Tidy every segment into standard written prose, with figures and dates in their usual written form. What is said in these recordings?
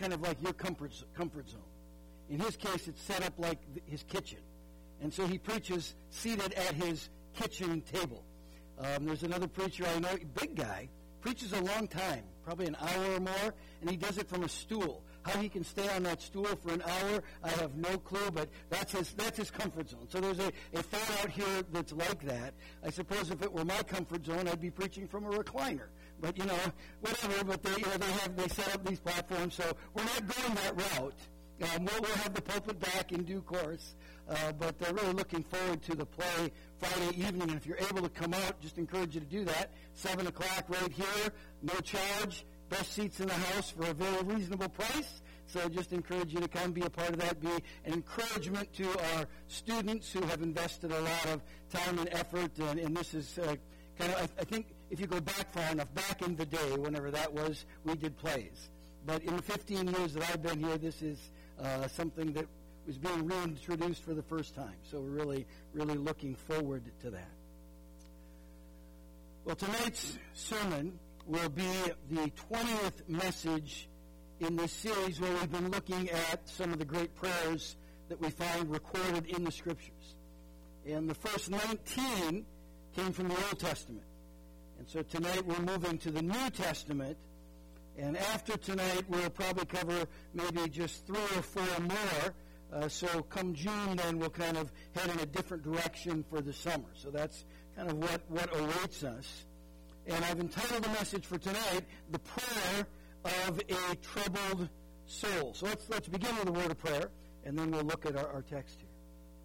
kind of like your comfort zone. In his case, it's set up like his kitchen. And so he preaches seated at his kitchen table. There's another preacher I know, big guy, preaches a long time, probably an hour or more, and he does it from a stool. How he can stay on that stool for an hour, I have no clue, but that's his comfort zone. So there's a thought out here that's like that. I suppose if it were my comfort zone, I'd be preaching from a recliner. But, whatever, but they set up these platforms, so we're not going that route. We'll have the pulpit back in due course, but they're really looking forward to the play Friday evening, and if you're able to come out, just encourage you to do that. 7 o'clock right here, no charge, best seats in the house for a very reasonable price, so just encourage you to come be a part of that, be an encouragement to our students who have invested a lot of time and effort, and this is kind of, I think, if you go back far enough, back in the day, whenever that was, we did plays. But in the 15 years that I've been here, this is something that was being reintroduced for the first time. So we're really, really looking forward to that. Well, tonight's sermon will be the 20th message in this series where we've been looking at some of the great prayers that we find recorded in the Scriptures. And the first 19 came from the Old Testament. And so tonight we're moving to the New Testament. And after tonight, we'll probably cover maybe just 3 or 4 more. So come June, then we'll kind of head in a different direction for the summer. So that's kind of what awaits us. And I've entitled the message for tonight, The Prayer of a Troubled Soul. So let's begin with a word of prayer, and then we'll look at our text here.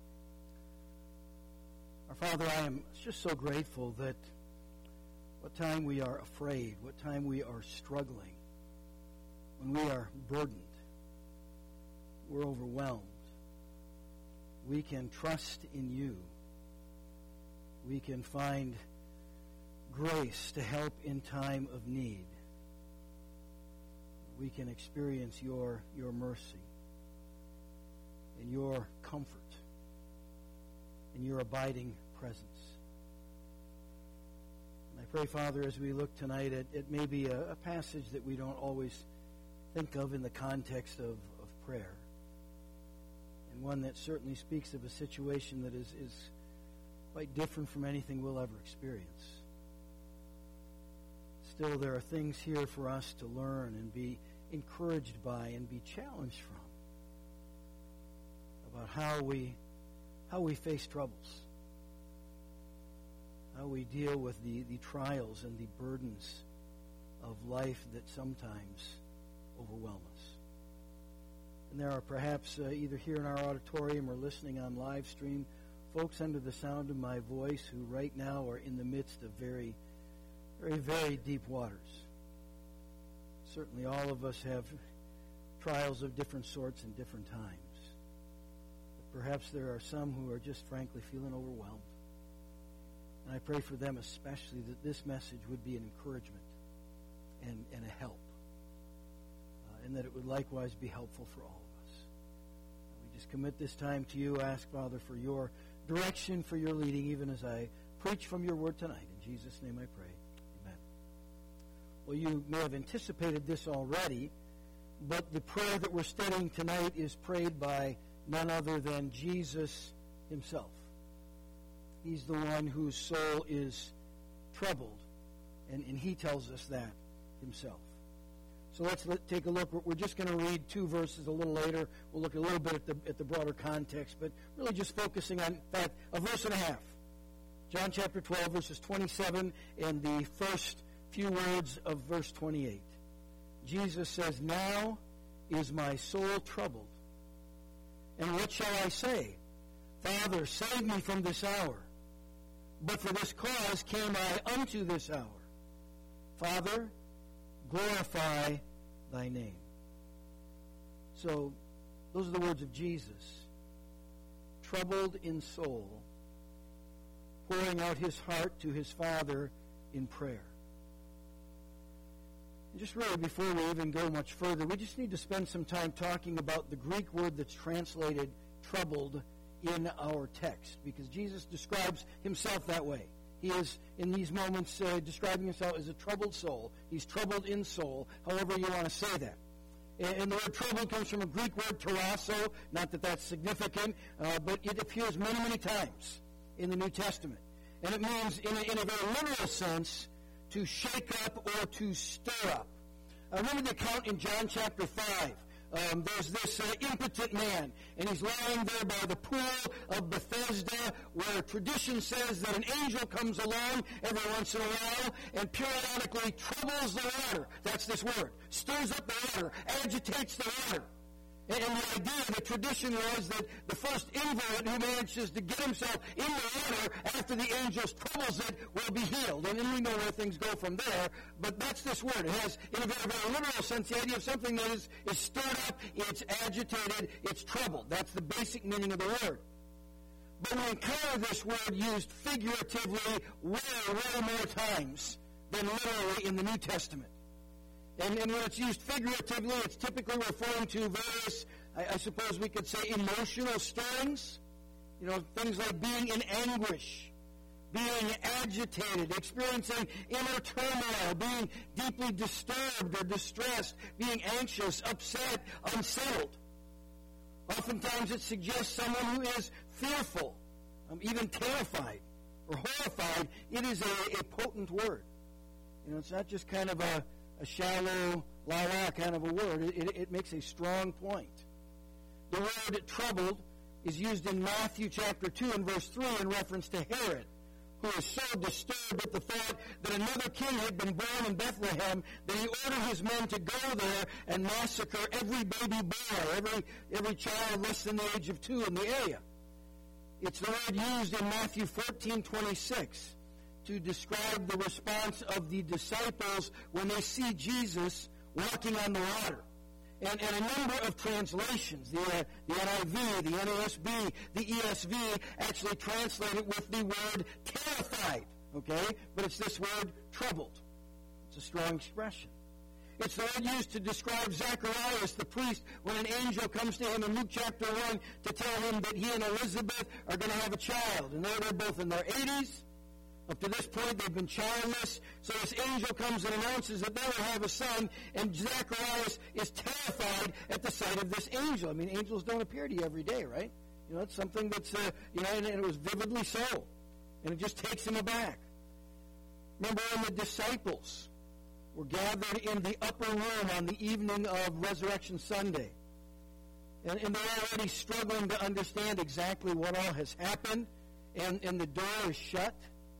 Our Father, I am just so grateful that what time we are afraid, what time we are struggling, when we are burdened, we're overwhelmed, we can trust in you. We can find grace to help in time of need. We can experience your mercy and your comfort and your abiding presence. And I pray, Father, as we look tonight, it may be a passage that we don't always think of in the context of prayer, and one that certainly speaks of a situation that is quite different from anything we'll ever experience. Still, there are things here for us to learn and be encouraged by and be challenged from about how we face troubles, how we deal with the trials and the burdens of life that sometimes overwhelm us. And there are perhaps either here in our auditorium or listening on live stream, folks under the sound of my voice who right now are in the midst of very, very, very deep waters. Certainly all of us have trials of different sorts in different times. But perhaps there are some who are just frankly feeling overwhelmed. And I pray for them especially that this message would be an encouragement and a help. And that it would likewise be helpful for all of us. We just commit this time to you. Ask, Father, for your direction, for your leading, even as I preach from your word tonight. In Jesus' name I pray. Amen. Well, you may have anticipated this already, but the prayer that we're studying tonight is prayed by none other than Jesus himself. He's the one whose soul is troubled, and he tells us that himself. So let's take a look. We're just going to read 2 verses a little later. We'll look a little bit at the broader context, but really just focusing on, in fact, a verse and a half. John chapter 12, verses 27, and the first few words of verse 28. Jesus says, "Now is my soul troubled. And what shall I say? Father, save me from this hour. But for this cause came I unto this hour. Father, glorify thy name." So, those are the words of Jesus, troubled in soul, pouring out his heart to his Father in prayer. And just really before we even go much further, we just need to spend some time talking about the Greek word that's translated troubled in our text, because Jesus describes himself that way. He is, in these moments, describing himself as a troubled soul. He's troubled in soul, however you want to say that. And the word troubled comes from a Greek word tarasso, not that that's significant, but it appears many, many times in the New Testament. And it means, in a very literal sense, to shake up or to stir up. Remember the account in John chapter 5. There's this impotent man, and he's lying there by the pool of Bethesda, where tradition says that an angel comes along every once in a while and periodically troubles the water. That's this word. Stirs up the water, agitates the water. And the idea, the tradition was that the first invalid who manages to get himself in the water after the angel troubles it will be healed. And we know where things go from there, but that's this word. It has, in a very, very literal sense, the idea of something that is stirred up, it's agitated, it's troubled. That's the basic meaning of the word. But we encounter this word used figuratively way more times than literally in the New Testament. And when it's used figuratively, it's typically referring to various, I suppose we could say, emotional stirrings. You know, things like being in anguish, being agitated, experiencing inner turmoil, being deeply disturbed or distressed, being anxious, upset, unsettled. Oftentimes it suggests someone who is fearful, even terrified or horrified. It is a potent word. You know, it's not just kind of a shallow, la-la kind of a word. It makes a strong point. The word troubled is used in Matthew chapter 2 and verse 3 in reference to Herod, who was so disturbed at the thought that another king had been born in Bethlehem that he ordered his men to go there and massacre every baby boy, every child less than the age of 2 in the area. It's the word used in Matthew 14:26. To describe the response of the disciples when they see Jesus walking on the water. And a number of translations, the NIV, the NASB, the ESV, actually translate it with the word terrified, okay? But it's this word troubled. It's a strong expression. It's the word used to describe Zacharias, the priest, when an angel comes to him in Luke chapter 1 to tell him that he and Elizabeth are going to have a child. And they're both in their 80s. Up to this point, they've been childless. So this angel comes and announces that they will have a son, and Zacharias is terrified at the sight of this angel. I mean, angels don't appear to you every day, right? You know, it's something that's, and it was vividly so. And it just takes him aback. Remember when the disciples were gathered in the upper room on the evening of Resurrection Sunday. And they're already struggling to understand exactly what all has happened, and the door is shut.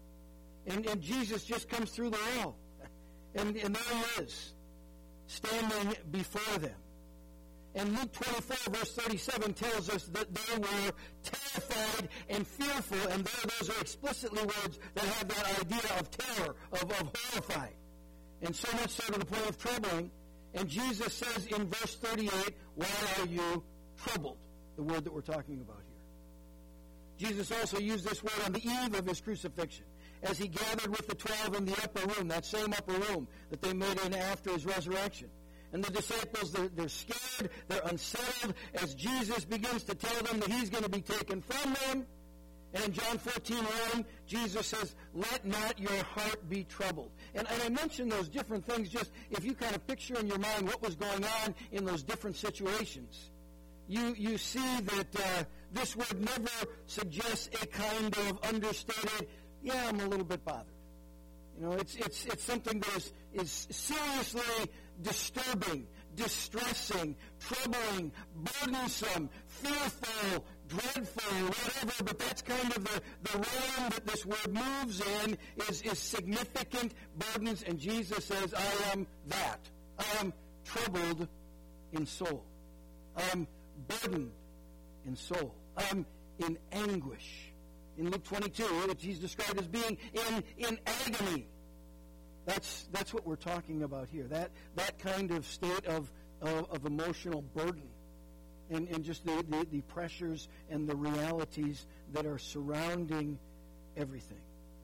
And Jesus just comes through the wall. And there he is, standing before them. And Luke 24, verse 37 tells us that they were terrified and fearful. And those are explicitly words that have that idea of terror, of horrified. And so much so to the point of troubling. And Jesus says in verse 38, why are you troubled? The word that we're talking about here. Jesus also used this word on the eve of his crucifixion, as he gathered with the 12 in the upper room, that same upper room that they met in after his resurrection. And the disciples, they're scared, they're unsettled, as Jesus begins to tell them that he's going to be taken from them. And in John 14:1, Jesus says, let not your heart be troubled. And I mentioned those different things just if you kind of picture in your mind what was going on in those different situations. You see that this word never suggests a kind of understated, yeah, I'm a little bit bothered. You know, it's something that is seriously disturbing, distressing, troubling, burdensome, fearful, dreadful, whatever, but that's kind of the realm that this word moves in is significant burdens, and Jesus says, I am that. I am troubled in soul. I am burdened in soul. I am in anguish. In Luke 22, which he's described as being in agony. That's what we're talking about here. That kind of state of emotional burden, and just the pressures and the realities that are surrounding everything.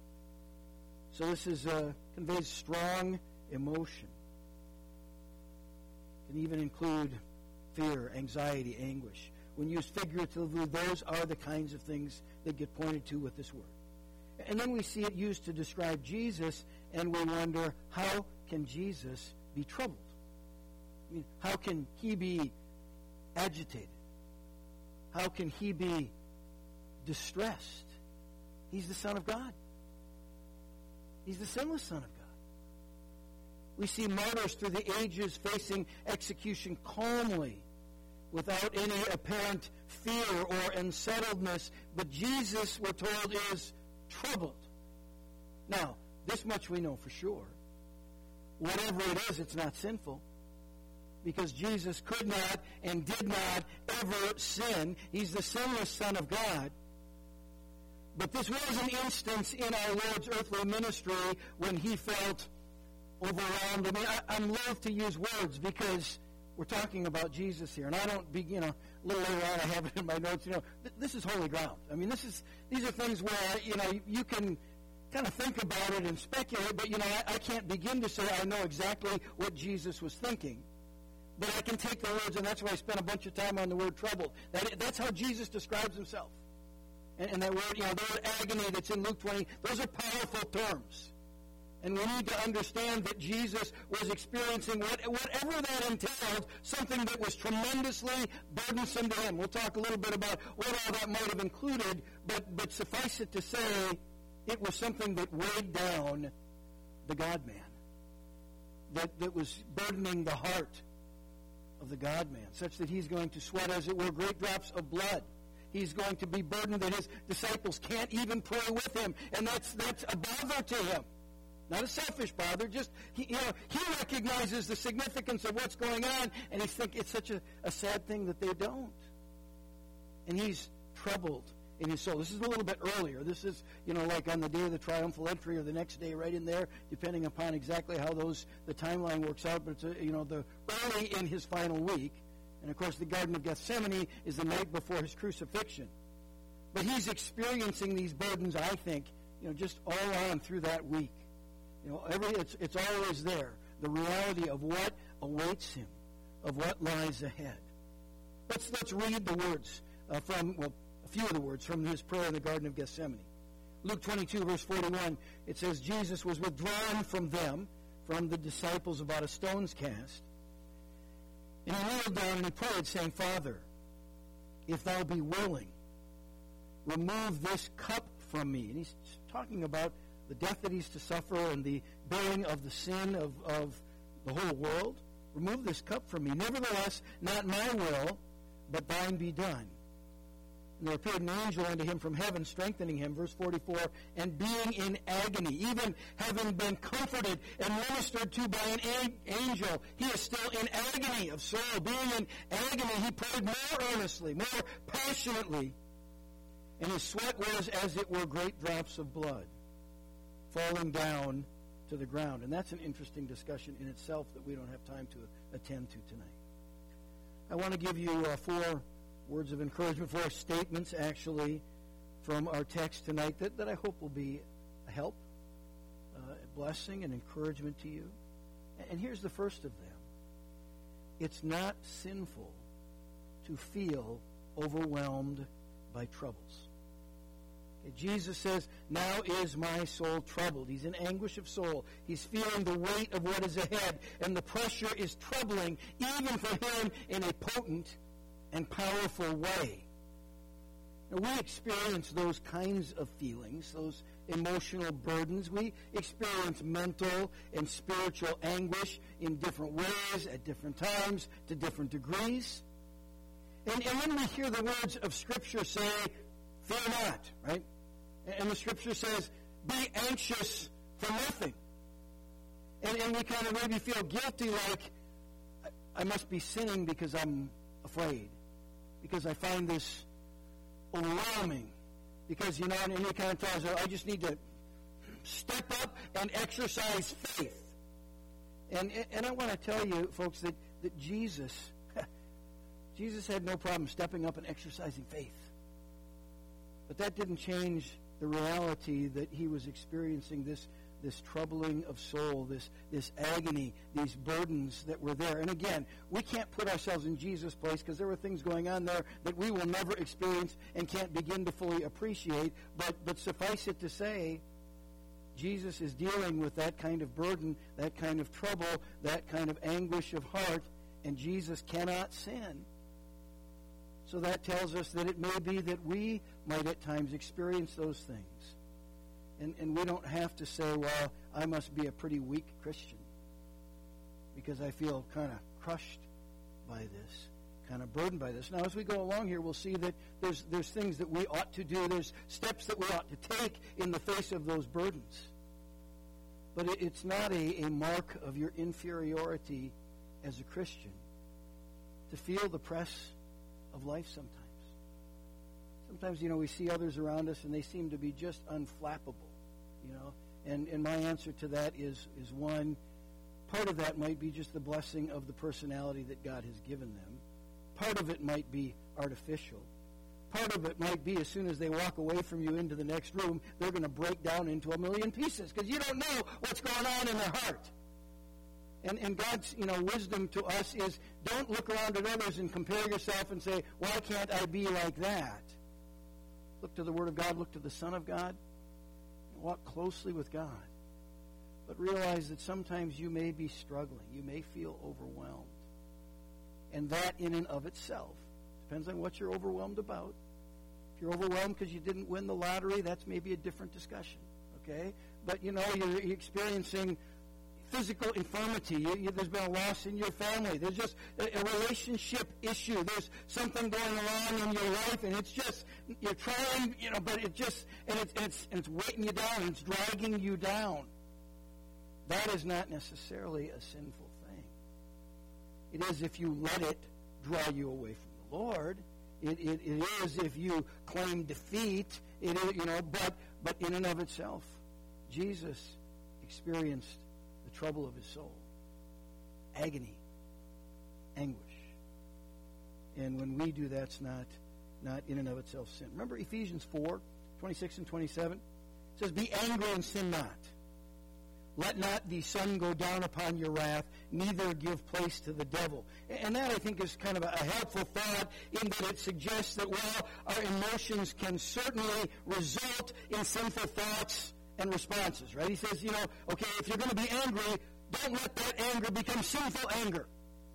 So this conveys strong emotion. It can even include fear, anxiety, anguish. When used figuratively, those are the kinds of things that get pointed to with this word. And then we see it used to describe Jesus, and we wonder, how can Jesus be troubled? I mean, how can he be agitated? How can he be distressed? He's the Son of God. He's the sinless Son of God. We see martyrs through the ages facing execution calmly, without any apparent fear or unsettledness. But Jesus, we're told, is troubled. Now, this much we know for sure. Whatever it is, it's not sinful. Because Jesus could not and did not ever sin. He's the sinless Son of God. But this was an instance in our Lord's earthly ministry when he felt overwhelmed. I mean, I'm loath to use words because we're talking about Jesus here. And I don't begin, a little later on I have it in my notes, this is holy ground. I mean, these are things where, you can kind of think about it and speculate, but, I can't begin to say I know exactly what Jesus was thinking. But I can take the words, and that's why I spent a bunch of time on the word troubled. That's how Jesus describes himself. And that word, the word agony that's in Luke 20, those are powerful terms. And we need to understand that Jesus was experiencing whatever that entailed, something that was tremendously burdensome to him. We'll talk a little bit about what all that might have included, but suffice it to say, it was something that weighed down the God-man, that was burdening the heart of the God-man, such that he's going to sweat, as it were, great drops of blood. He's going to be burdened that his disciples can't even pray with him, and that's a bother to him. Not a selfish bother, just, he recognizes the significance of what's going on, and he's thinking it's such a sad thing that they don't. And he's troubled in his soul. This is a little bit earlier. This is, like on the day of the triumphal entry or the next day right in there, depending upon exactly how the timeline works out, but it's, the early in his final week. And, of course, the Garden of Gethsemane is the night before his crucifixion. But he's experiencing these burdens, I think, just all on through that week. It's always there, the reality of what awaits him, of what lies ahead. Let's read the words from a few of the words from his prayer in the Garden of Gethsemane. Luke 22, verse 41, it says, Jesus was withdrawn from them, from the disciples, about a stone's cast. And he kneeled down and he prayed, saying, Father, if thou be willing, remove this cup from me. And he's talking about the death that he's to suffer and the bearing of the sin of the whole world. Remove this cup from me. Nevertheless, not my will, but thine be done. And there appeared an angel unto him from heaven, strengthening him, verse 44, and being in agony, even having been comforted and ministered to by an angel, he is still in agony of soul. Being in agony, he prayed more earnestly, more passionately, and his sweat was, as it were, great drops of blood falling down to the ground. And that's an interesting discussion in itself that we don't have time to attend to tonight. I want to give you 4 words of encouragement, 4 statements, actually, from our text tonight that I hope will be a help, a blessing, and encouragement to you. And here's the first of them. It's not sinful to feel overwhelmed by troubles. Jesus says, now is my soul troubled. He's in anguish of soul. He's feeling the weight of what is ahead, and the pressure is troubling even for him in a potent and powerful way. Now, we experience those kinds of feelings, those emotional burdens. We experience mental and spiritual anguish in different ways, at different times, to different degrees. And when we hear the words of Scripture say, fear not, right? And the Scripture says, be anxious for nothing. And we kind of maybe feel guilty, like, I must be sinning because I'm afraid, because I find this overwhelming, because, and any kind of times I just need to step up and exercise faith. And I want to tell you, folks, that Jesus had no problem stepping up and exercising faith. But that didn't change the reality that he was experiencing this troubling of soul, this agony, these burdens that were there. And again, we can't put ourselves in Jesus' place because there were things going on there that we will never experience and can't begin to fully appreciate. But suffice it to say, Jesus is dealing with that kind of burden, that kind of trouble, that kind of anguish of heart, and Jesus cannot sin. So that tells us that it may be that we might at times experience those things. And we don't have to say, well, I must be a pretty weak Christian because I feel kind of crushed by this, kind of burdened by this. Now, as we go along here, we'll see that there's things that we ought to do. There's steps that we ought to take in the face of those burdens. But it's not a mark of your inferiority as a Christian to feel the press of life sometimes. Sometimes, we see others around us and they seem to be just unflappable, And my answer to that is one, part of that might be just the blessing of the personality that God has given them. Part of it might be artificial. Part of it might be as soon as they walk away from you into the next room, they're going to break down into a million pieces because you don't know what's going on in their heart. And God's wisdom to us is don't look around at others and compare yourself and say, why can't I be like that? Look to the Word of God. Look to the Son of God. Walk closely with God. But realize that sometimes you may be struggling. You may feel overwhelmed. And that in and of itself depends on what you're overwhelmed about. If you're overwhelmed because you didn't win the lottery, that's maybe a different discussion. Okay? But, you're experiencing physical infirmity. There's been a loss in your family. There's just a relationship issue. There's something going on in your life, and it's just, you're trying, but it just, and it's weighting you down, and it's dragging you down. That is not necessarily a sinful thing. It is if you let it draw you away from the Lord. It is if you claim defeat. It is, but in and of itself, Jesus experienced the trouble of his soul, agony, anguish. And when we do, that's not in and of itself sin. Remember Ephesians 4:26 and 27? It says, "Be angry and sin not. Let not the sun go down upon your wrath, neither give place to the devil." And that, I think, is kind of a helpful thought in that it suggests that while our emotions can certainly result in sinful thoughts and responses, right? He says, okay, if you're going to be angry, don't let that anger become sinful anger.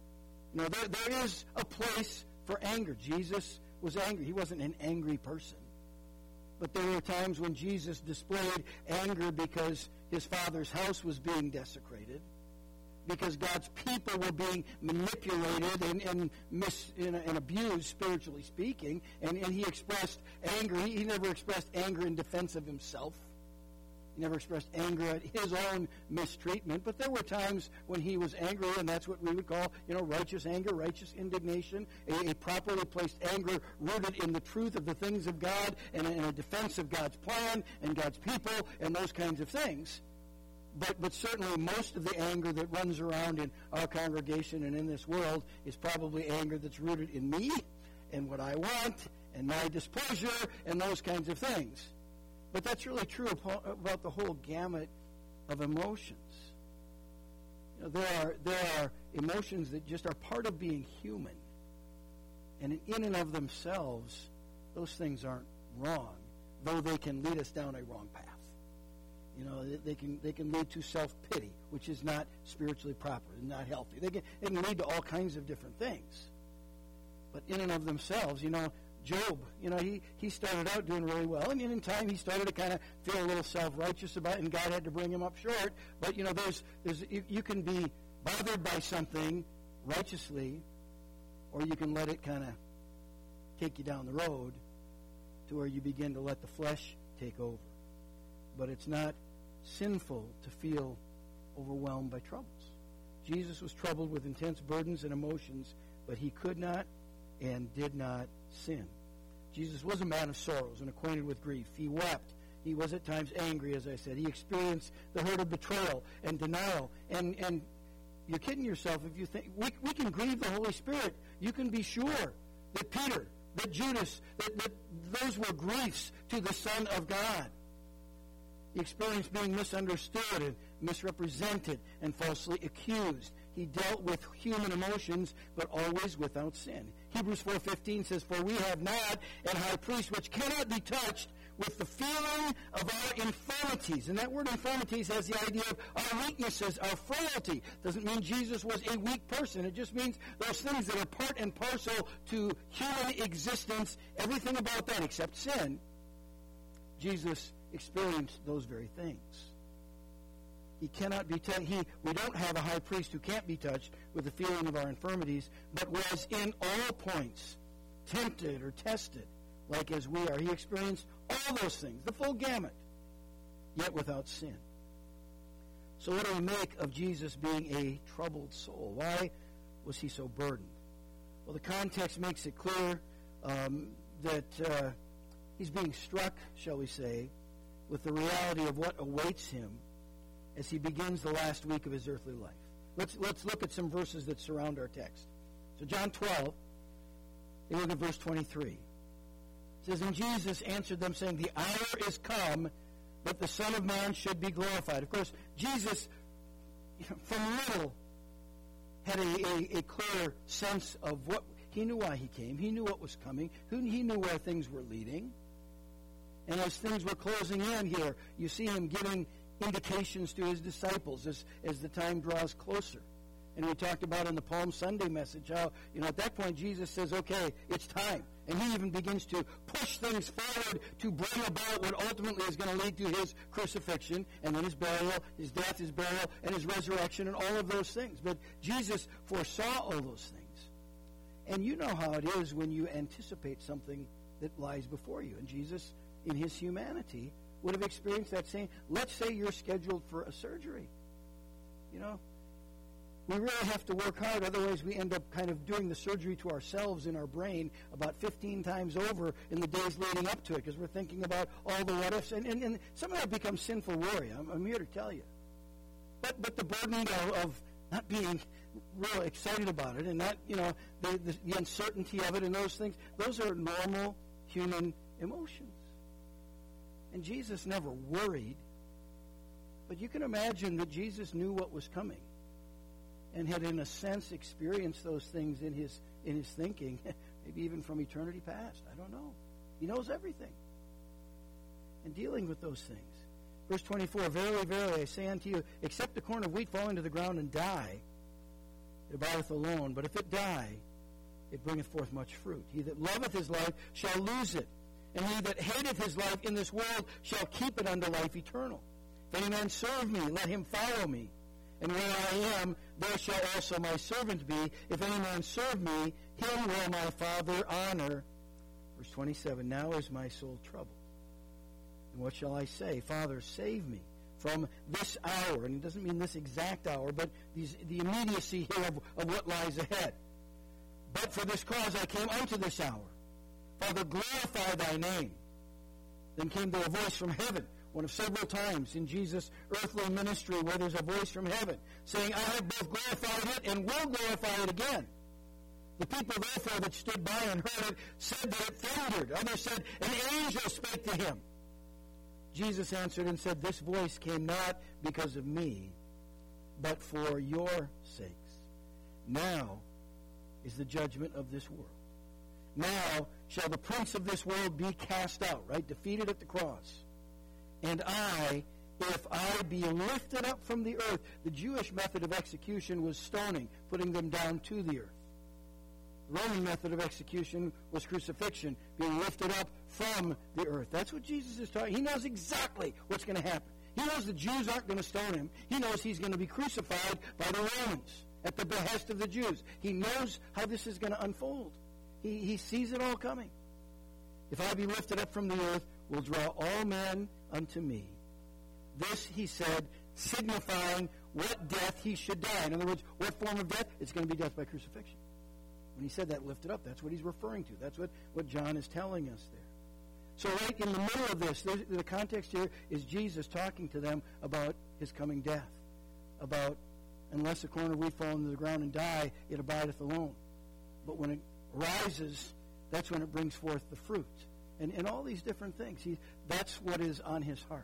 There is a place for anger. Jesus was angry. He wasn't an angry person. But there were times when Jesus displayed anger because his Father's house was being desecrated, because God's people were being manipulated and abused, spiritually speaking, and he expressed anger. He never expressed anger in defense of himself. He never expressed anger at his own mistreatment, but there were times when he was angry, and that's what we would call, righteous anger, righteous indignation, a properly placed anger rooted in the truth of the things of God and in a defense of God's plan and God's people and those kinds of things. But certainly most of the anger that runs around in our congregation and in this world is probably anger that's rooted in me and what I want and my displeasure and those kinds of things. But that's really true about the whole gamut of emotions. There are emotions that just are part of being human. And in and of themselves, those things aren't wrong, though they can lead us down a wrong path. They can lead to self-pity, which is not spiritually proper, not healthy. They can lead to all kinds of different things. But in and of themselves, Job, he started out doing really well, and in time he started to kind of feel a little self-righteous about it, and God had to bring him up short. But you can be bothered by something righteously, or you can let it kind of take you down the road to where you begin to let the flesh take over. But it's not sinful to feel overwhelmed by troubles. Jesus was troubled with intense burdens and emotions, but he could not and did not sin. Jesus was a man of sorrows and acquainted with grief. He wept. He was at times angry, as I said. He experienced the hurt of betrayal and denial. And you're kidding yourself if you think we can grieve the Holy Spirit. You can be sure that Peter, that Judas, that those were griefs to the Son of God. He experienced being misunderstood and misrepresented and falsely accused. He dealt with human emotions, but always without sin. Hebrews 4:15 says, "For we have not an high priest which cannot be touched with the feeling of our infirmities. And that word infirmities has the idea of our weaknesses, our frailty. Doesn't mean Jesus was a weak person. It just means those things that are part and parcel to human existence, everything about that except sin. Jesus experienced those very things. He cannot be touched. We don't have a high priest who can't be touched with the feeling of our infirmities, but was in all points tempted or tested, like as we are. He experienced all those things, the full gamut, yet without sin. So what do we make of Jesus being a troubled soul? Why was he so burdened? Well, the context makes it clear that he's being struck, shall we say, with the reality of what awaits him as he begins the last week of his earthly life. Let's look at some verses that surround our text. So John 12, they look at verse 23. It says, "And Jesus answered them, saying, The hour is come that the Son of Man should be glorified." Of course, Jesus, from little, had a clear sense of what he knew why he came. He knew what was coming. He knew where things were leading. And as things were closing in here, you see him giving indications to his disciples as the time draws closer. And we talked about in the Palm Sunday message how, at that point Jesus says, okay, it's time. And he even begins to push things forward to bring about what ultimately is going to lead to his crucifixion and then his burial, his death, his burial, and his resurrection, and all of those things. But Jesus foresaw all those things. And you know how it is when you anticipate something that lies before you. And Jesus, in his humanity, would have experienced that same. Let's say you're scheduled for a surgery. We really have to work hard, otherwise we end up kind of doing the surgery to ourselves in our brain about 15 times over in the days leading up to it, because we're thinking about all the what-ifs, and some of that becomes sinful worry. I'm here to tell you. But the burden of not being real excited about it, and not, the uncertainty of it and those things, those are normal human emotions. And Jesus never worried, but you can imagine that Jesus knew what was coming and had, in a sense, experienced those things in his thinking, maybe even from eternity past. I don't know. He knows everything. And dealing with those things. Verse 24, "Verily, verily, I say unto you, except the corn of wheat fall into the ground and die, it abideth alone. But if it die, it bringeth forth much fruit. He that loveth his life shall lose it, and he that hateth his life in this world shall keep it unto life eternal. If any man serve me, let him follow me. And where I am, there shall also my servant be. If any man serve me, him will my Father honor." Verse 27, "Now is my soul troubled. And what shall I say? Father, save me from this hour." And it doesn't mean this exact hour, but the immediacy here of what lies ahead. "But for this cause I came unto this hour. Father, glorify thy name." Then came there a voice from heaven, one of several times in Jesus' earthly ministry where there's a voice from heaven saying, "I have both glorified it and will glorify it again." The people, therefore, that stood by and heard it said that it thundered. Others said, "An angel spake to him." Jesus answered and said, "This voice came not because of me, but for your sakes. Now is the judgment of this world. Now shall the prince of this world be cast out," right? Defeated at the cross. "And I, if I be lifted up from the earth." The Jewish method of execution was stoning, putting them down to the earth. The Roman method of execution was crucifixion, being lifted up from the earth. That's what Jesus is talking. He knows exactly what's going to happen. He knows the Jews aren't going to stone him. He knows he's going to be crucified by the Romans at the behest of the Jews. He knows how this is going to unfold. He sees it all coming. "If I be lifted up from the earth, will draw all men unto me." This, he said, signifying what death he should die. In other words, what form of death? It's going to be death by crucifixion. When he said that, lifted up, that's what he's referring to. That's what John is telling us there. So right in the middle of this, the context here is Jesus talking to them about his coming death. About, unless a corn of wheat fall into the ground and die, it abideth alone. But when it rises, that's when it brings forth the fruit. And all these different things. That's what is on his heart.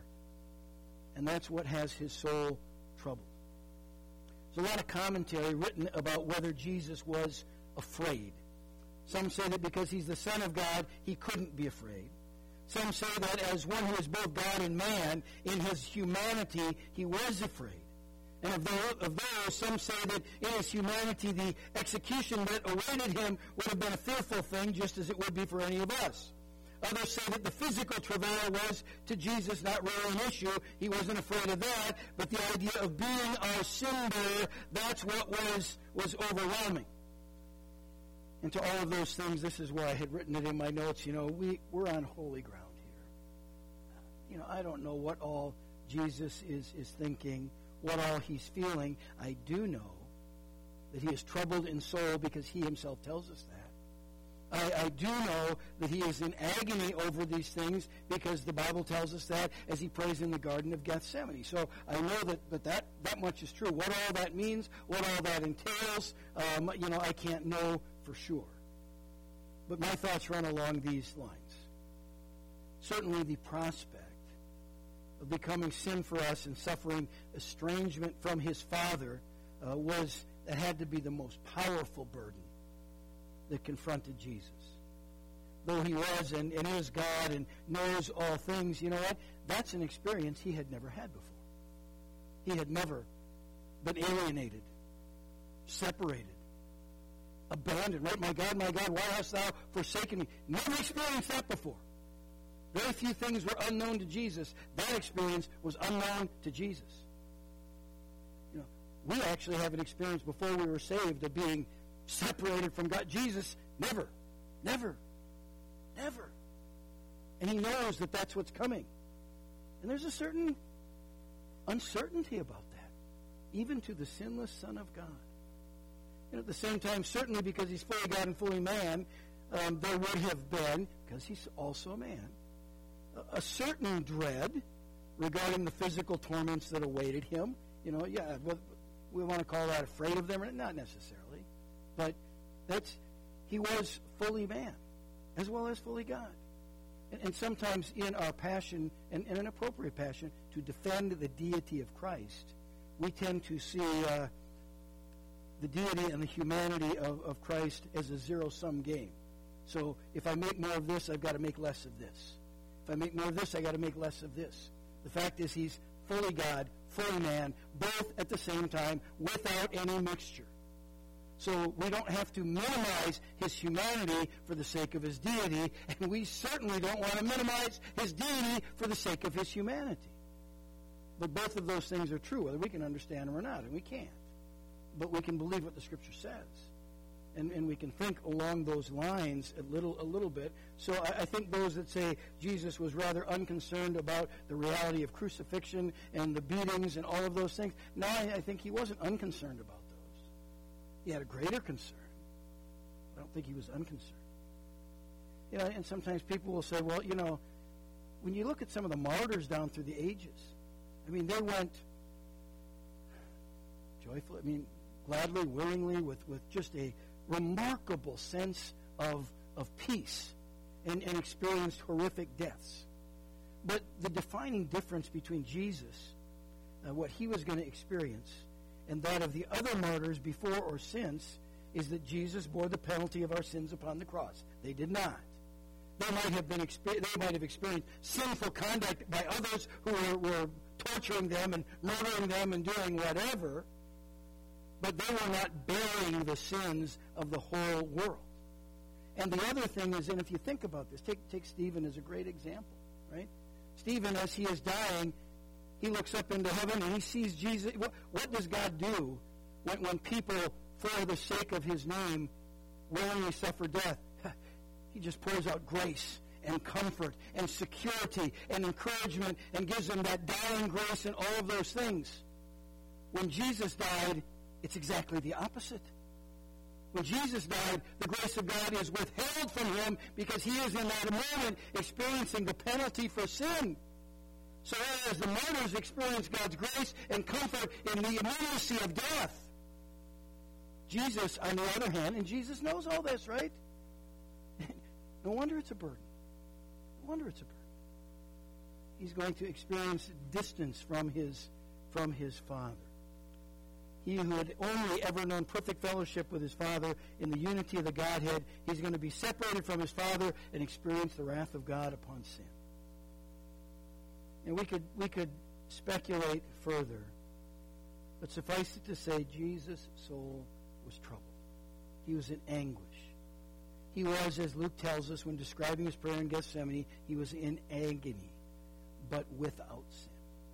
And that's what has his soul troubled. There's a lot of commentary written about whether Jesus was afraid. Some say that because he's the Son of God, he couldn't be afraid. Some say that as one who is both God and man, in his humanity, he was afraid. And of those, some say that in his humanity, the execution that awaited him would have been a fearful thing, just as it would be for any of us. Others say that the physical travail was, to Jesus, not really an issue. He wasn't afraid of that. But the idea of being our sin bearer, that's what was overwhelming. And to all of those things, this is where I had written it in my notes. We're on holy ground here. I don't know what all Jesus is thinking, what all he's feeling. I do know that he is troubled in soul because he himself tells us that. I do know that he is in agony over these things because the Bible tells us that as he prays in the Garden of Gethsemane. So I know that much is true. What all that means, what all that entails, I can't know for sure. But my thoughts run along these lines. Certainly the prospect of becoming sin for us and suffering estrangement from his Father had to be the most powerful burden that confronted Jesus. Though he was and is God and knows all things, you know what? That's an experience he had never had before. He had never been alienated, separated, abandoned. Right? My God, why hast thou forsaken me? Never experienced that before. Very few things were unknown to Jesus. That experience was unknown to Jesus. We actually have an experience before we were saved of being separated from God. Jesus, never. And he knows that that's what's coming. And there's a certain uncertainty about that, even to the sinless Son of God. And at the same time, certainly because he's fully God and fully man, there would have been, because he's also a man, a certain dread regarding the physical torments that awaited him. We want to call that afraid of them, or not necessarily. But he was fully man, as well as fully God. And sometimes in our passion, and an appropriate passion, to defend the deity of Christ, we tend to see the deity and the humanity of Christ as a zero-sum game. So if I make more of this, I've got to make less of this. If I make more of this, I've got to make less of this. The fact is he's fully God, fully man, both at the same time, without any mixture. So we don't have to minimize his humanity for the sake of his deity, and we certainly don't want to minimize his deity for the sake of his humanity. But both of those things are true, whether we can understand them or not, and we can't. But we can believe what the Scripture says. And we can think along those lines a little bit. So I think those that say Jesus was rather unconcerned about the reality of crucifixion and the beatings and all of those things, no, I think he wasn't unconcerned about those. He had a greater concern. I don't think he was unconcerned. And sometimes people will say, well, when you look at some of the martyrs down through the ages, they went joyfully, gladly, willingly, with just a remarkable sense of peace and experienced horrific deaths. But the defining difference between Jesus, what he was going to experience, and that of the other martyrs before or since, is that Jesus bore the penalty of our sins upon the cross. They did not. They might have experienced sinful conduct by others who were torturing them and murdering them and doing whatever, but they were not bearing the sins of the whole world. And the other thing is, and if you think about this, take Stephen as a great example, right? Stephen, as he is dying, he looks up into heaven and he sees Jesus. What does God do when people, for the sake of his name, willingly suffer death? He just pours out grace and comfort and security and encouragement and gives them that dying grace and all of those things. When Jesus died, it's exactly the opposite. When Jesus died, the grace of God is withheld from him because he is in that moment experiencing the penalty for sin. So whereas the martyrs experience God's grace and comfort in the immediacy of death, Jesus, on the other hand, and Jesus knows all this, right? No wonder it's a burden. No wonder it's a burden. He's going to experience distance from his Father. He who had only ever known perfect fellowship with his Father in the unity of the Godhead, he's going to be separated from his Father and experience the wrath of God upon sin. And we could speculate further, but suffice it to say, Jesus' soul was troubled. He was in anguish. He was, as Luke tells us when describing his prayer in Gethsemane, he was in agony, but without sin.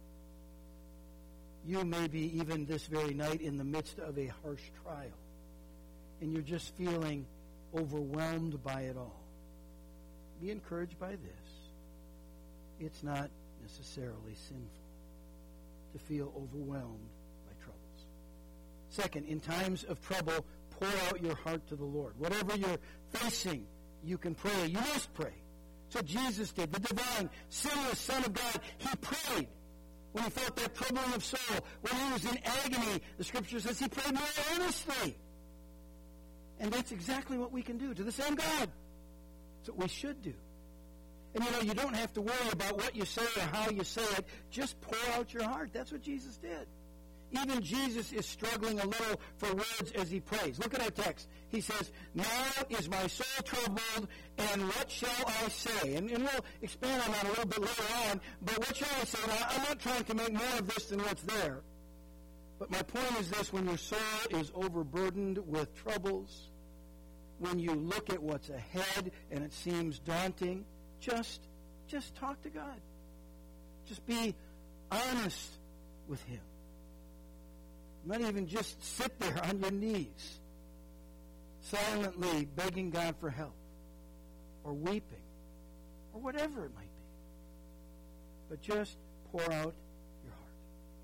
You may be even this very night in the midst of a harsh trial, and you're just feeling overwhelmed by it all. Be encouraged by this. It's not necessarily sinful to feel overwhelmed by troubles. Second, in times of trouble, pour out your heart to the Lord. Whatever you're facing, you can pray. You must pray. So Jesus did. The divine, sinless Son of God, he prayed when he felt that troubling of soul. When he was in agony, the Scripture says he prayed more earnestly. And that's exactly what we can do to the same God. That's what we should do. And you don't have to worry about what you say or how you say it. Just pour out your heart. That's what Jesus did. Even Jesus is struggling a little for words as he prays. Look at our text. He says, now is my soul troubled, and what shall I say? And we'll expand on that a little bit later on, but what shall I say? Now, I'm not trying to make more of this than what's there. But my point is this: when your soul is overburdened with troubles, when you look at what's ahead and it seems daunting, just talk to God. Just be honest with him. Not even just sit there on your knees, silently begging God for help, or weeping, or whatever it might be. But just pour out your heart.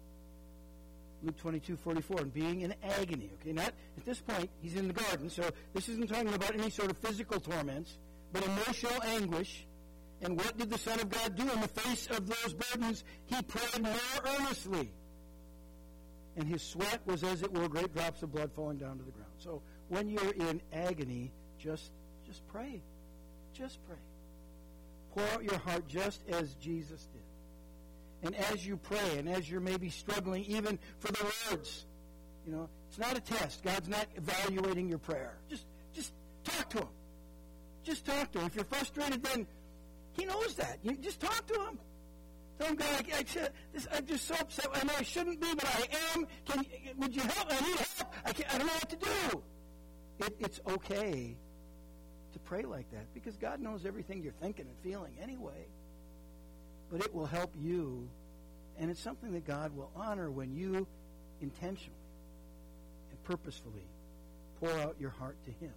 Luke 22:44, and being in agony. Okay, not at this point, he's in the garden, so this isn't talking about any sort of physical torments, but emotional anguish. And what did the Son of God do in the face of those burdens? He prayed more earnestly. And his sweat was, as it were, great drops of blood falling down to the ground. So when you're in agony, just pray. Just pray. Pour out your heart just as Jesus did. And as you pray, and as you're maybe struggling even for the words, it's not a test. God's not evaluating your prayer. Just talk to him. Just talk to him. If you're frustrated, then he knows that. You just talk to him. Tell him, God, I'm just so upset. I know I shouldn't be, but I am. Would you help? I need help. I don't know what to do. It's okay to pray like that because God knows everything you're thinking and feeling anyway. But it will help you, and it's something that God will honor when you intentionally and purposefully pour out your heart to him.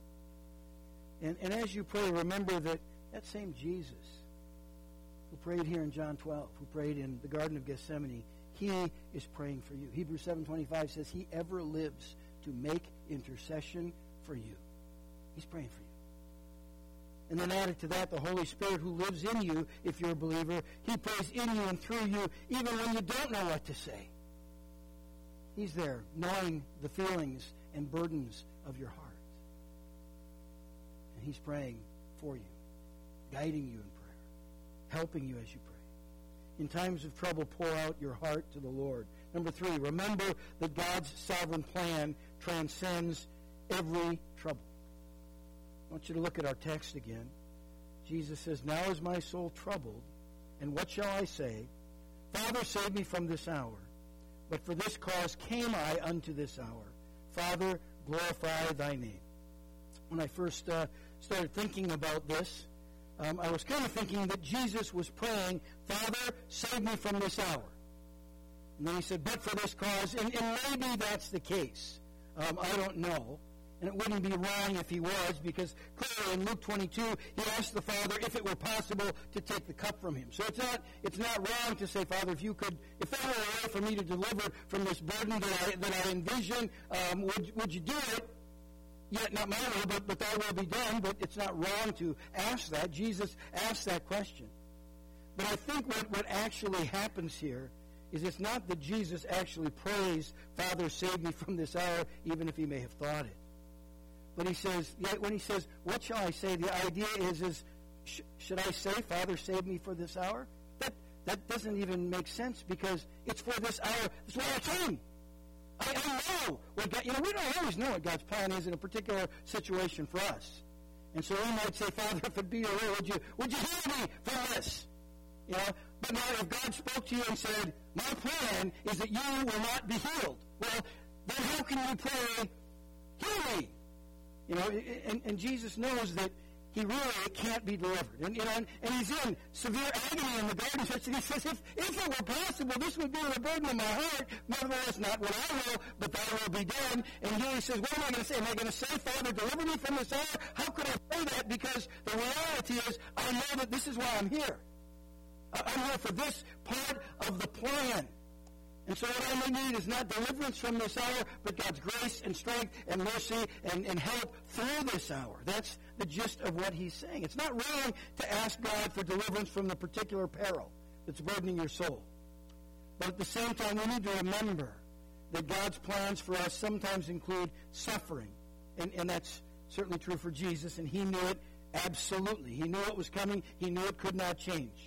And as you pray, remember that same Jesus who prayed here in John 12, who prayed in the Garden of Gethsemane, he is praying for you. Hebrews 7:25 says he ever lives to make intercession for you. He's praying for you. And then added to that, the Holy Spirit who lives in you, if you're a believer, he prays in you and through you, even when you don't know what to say. He's there, knowing the feelings and burdens of your heart. And he's praying for you, guiding you in prayer, helping you as you pray. In times of trouble, pour out your heart to the Lord. Number 3, remember that God's sovereign plan transcends every trouble. I want you to look at our text again. Jesus says, now is my soul troubled, and what shall I say? Father, save me from this hour. But for this cause came I unto this hour. Father, glorify thy name. When I first started thinking about this, I was kind of thinking that Jesus was praying, Father, save me from this hour. And then he said, but for this cause, and maybe that's the case. I don't know. And it wouldn't be wrong if he was, because clearly in Luke 22, he asked the Father if it were possible to take the cup from him. So it's not wrong to say, Father, if there were a way for me to deliver from this burden that I envision, would you do it? Yet not my will, but thy will be done. But it's not wrong to ask that. Jesus asked that question. But I think what actually happens here is it's not that Jesus actually prays, Father, save me from this hour, even if he may have thought it. But he says, when he says, what shall I say? The idea is should I say, Father, save me for this hour? That doesn't even make sense because it's for this hour. That's why I came. I know what God, we don't always know what God's plan is in a particular situation for us. And so we might say, Father, if it be your will, would you heal me from this? But now if God spoke to you and said, my plan is that you will not be healed, well, then how can you pray, heal me? You know, and Jesus knows that he really can't be delivered. And he's in severe agony in the garden. And he says, if it were possible, this would be the burden of my heart. Nevertheless, not what I will, but thy will be done. And here he says, what am I going to say? Am I going to say, Father, deliver me from this hour? How could I say that? Because the reality is, I know that this is why I'm here. I'm here for this part of the plan. And so what I may need is not deliverance from this hour, but God's grace and strength and mercy and help through this hour. That's the gist of what he's saying. It's not wrong to ask God for deliverance from the particular peril that's burdening your soul. But at the same time, we need to remember that God's plans for us sometimes include suffering. And that's certainly true for Jesus, and he knew it absolutely. He knew it was coming. He knew it could not change.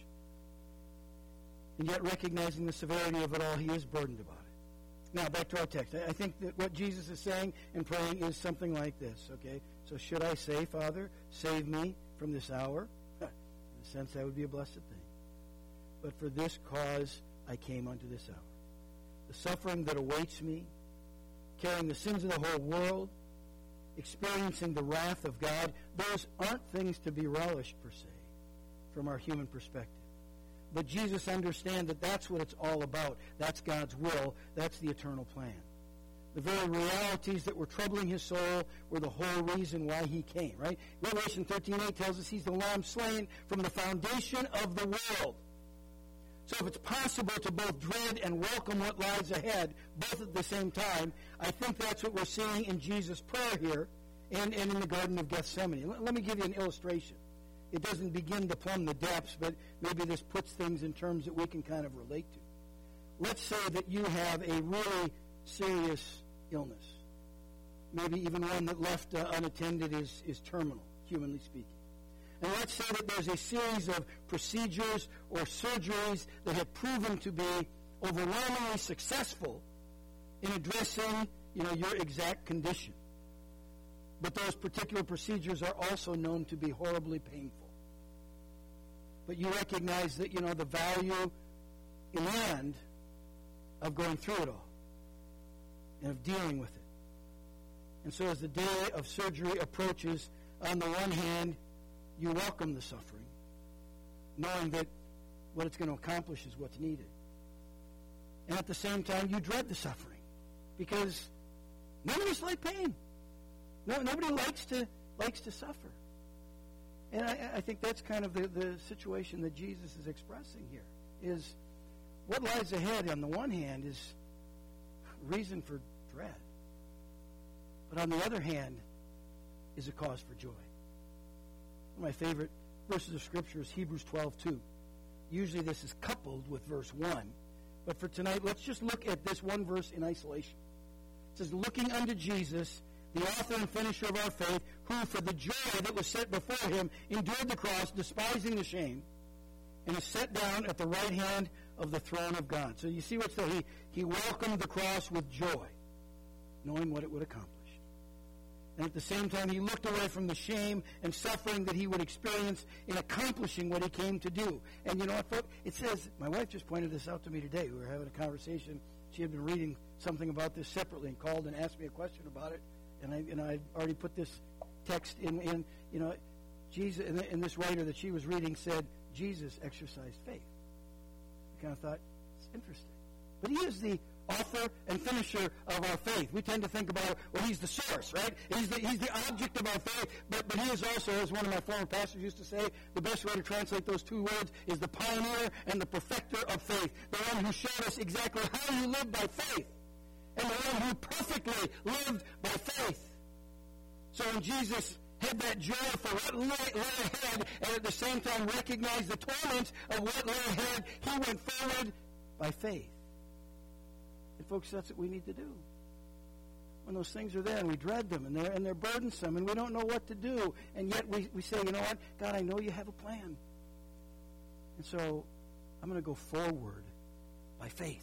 And yet, recognizing the severity of it all, he is burdened about it. Now, back to our text. I think that what Jesus is saying and praying is something like this, okay? So should I say, Father, save me from this hour? In a sense, that would be a blessed thing. But for this cause I came unto this hour. The suffering that awaits me, carrying the sins of the whole world, experiencing the wrath of God, those aren't things to be relished, per se, from our human perspective. But Jesus understands that that's what it's all about. That's God's will. That's the eternal plan. The very realities that were troubling his soul were the whole reason why he came, right? Revelation 13:8 tells us he's the Lamb slain from the foundation of the world. So if it's possible to both dread and welcome what lies ahead, both at the same time, I think that's what we're seeing in Jesus' prayer here and in the Garden of Gethsemane. Let me give you an illustration. It doesn't begin to plumb the depths, but maybe this puts things in terms that we can kind of relate to. Let's say that you have a really serious illness. Maybe even one that left unattended is terminal, humanly speaking. And let's say that there's a series of procedures or surgeries that have proven to be overwhelmingly successful in addressing, your exact condition. But those particular procedures are also known to be horribly painful. But you recognize that, the value in the end of going through it all and of dealing with it. And so as the day of surgery approaches, on the one hand, you welcome the suffering, knowing that what it's going to accomplish is what's needed. And at the same time, you dread the suffering because none of us like pain. No, nobody likes to suffer. And I think that's kind of the situation that Jesus is expressing here, is what lies ahead on the one hand is reason for dread. But on the other hand is a cause for joy. One of my favorite verses of Scripture is Hebrews 12:2. Usually this is coupled with verse 1. But for tonight, let's just look at this one verse in isolation. It says, looking unto Jesus, the author and finisher of our faith, who for the joy that was set before him endured the cross, despising the shame, and is set down at the right hand of the throne of God. So you see what's there. He welcomed the cross with joy, knowing what it would accomplish. And at the same time, he looked away from the shame and suffering that he would experience in accomplishing what he came to do. And you know what, folks? It says, my wife just pointed this out to me today. We were having a conversation. She had been reading something about this separately and called and asked me a question about it. And I'd already put this text in Jesus, and this writer that she was reading said, Jesus exercised faith. I kind of thought, it's interesting. But he is the author and finisher of our faith. We tend to think about, he's the source, right? He's the object of our faith, but he is also, as one of my former pastors used to say, the best way to translate those two words is the pioneer and the perfecter of faith, the one who showed us exactly how you live by faith, and the one who perfectly lived by faith. So when Jesus had that joy for what lay ahead, and at the same time recognized the torments of what lay ahead, he went forward by faith. And folks, that's what we need to do. When those things are there and we dread them and they're burdensome and we don't know what to do, and yet we say, you know what, God, I know you have a plan. And so I'm going to go forward by faith.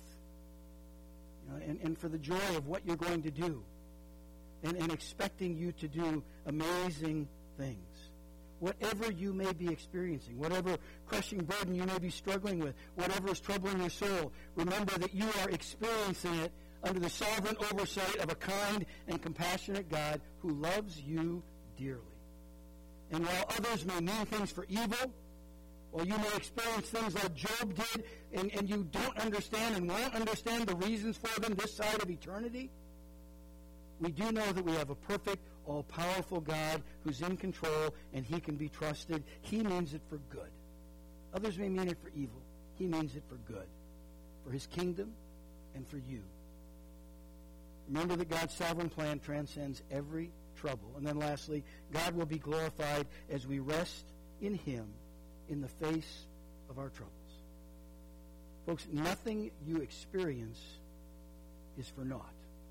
And for the joy of what you're going to do and expecting you to do amazing things. whatever you may be experiencing, whatever crushing burden you may be struggling with, whatever is troubling your soul, remember that you are experiencing it under the sovereign oversight of a kind and compassionate God who loves you dearly. And while others may mean things for evil, while you may experience things like Job did, and you don't understand and won't understand the reasons for them this side of eternity, we do know that we have a perfect, all-powerful God who's in control, and he can be trusted. He means it for good. Others may mean it for evil. He means it for good, for his kingdom and for you. Remember that God's sovereign plan transcends every trouble. And then lastly, God will be glorified as we rest in him in the face of our troubles. Folks, nothing you experience is for naught.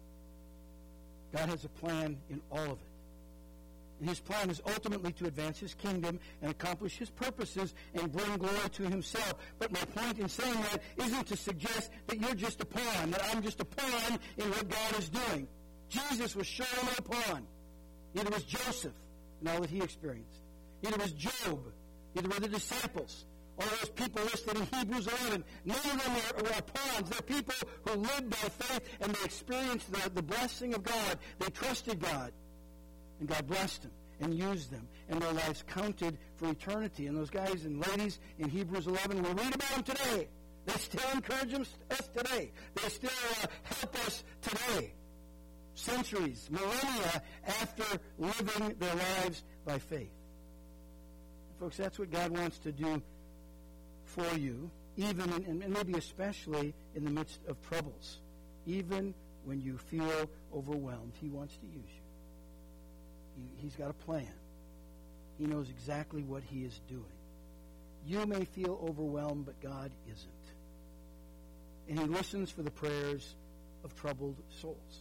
God has a plan in all of it. And his plan is ultimately to advance his kingdom and accomplish his purposes and bring glory to himself. But my point in saying that isn't to suggest that you're just a pawn, that I'm just a pawn in what God is doing. Jesus was surely no pawn. Neither was Joseph in all that he experienced. Neither was Job. Neither were the disciples. All those people listed in Hebrews 11, none of them were pawns. They're people who lived by faith and they experienced the blessing of God. They trusted God. And God blessed them and used them. And their lives counted for eternity. And those guys and ladies in Hebrews 11, we'll read about them today. They still encourage us today. They still help us today. Centuries, millennia after living their lives by faith. And folks, that's what God wants to do for you, even and maybe especially in the midst of troubles. Even when you feel overwhelmed, he wants to use you. He's got a plan. He knows exactly what he is doing. You may feel overwhelmed, but God isn't. And he listens for the prayers of troubled souls.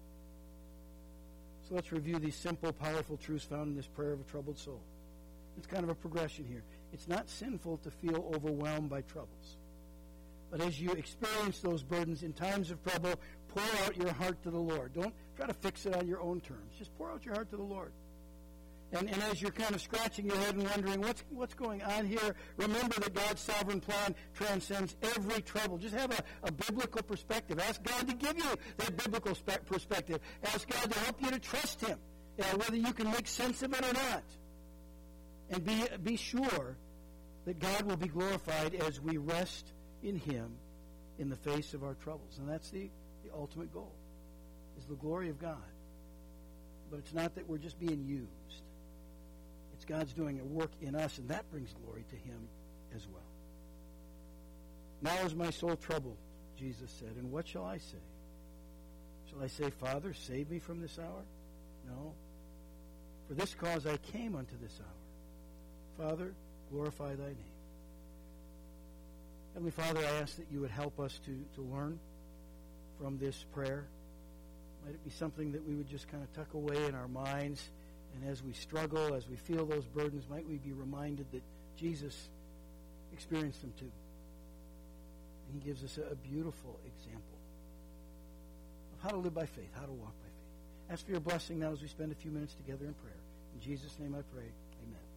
So let's review these simple, powerful truths found in this prayer of a troubled soul. It's kind of a progression here. It's not sinful to feel overwhelmed by troubles. But as you experience those burdens in times of trouble, pour out your heart to the Lord. Don't try to fix it on your own terms. Just pour out your heart to the Lord. And as you're kind of scratching your head and wondering what's going on here, remember that God's sovereign plan transcends every trouble. Just have a biblical perspective. Ask God to give you that biblical perspective. Ask God to help you to trust him, whether you can make sense of it or not. And be sure that God will be glorified as we rest in him in the face of our troubles. And that's the ultimate goal, is the glory of God. But it's not that we're just being used. It's God's doing a work in us, and that brings glory to him as well. Now is my soul troubled, Jesus said, and what shall I say? Shall I say, Father, save me from this hour? No. For this cause I came unto this hour. Father, glorify thy name. Heavenly Father, I ask that you would help us to learn from this prayer. Might it be something that we would just kind of tuck away in our minds, and as we struggle, as we feel those burdens, might we be reminded that Jesus experienced them too. And he gives us a beautiful example of how to live by faith, how to walk by faith. Ask for your blessing now as we spend a few minutes together in prayer. In Jesus' name I pray, amen.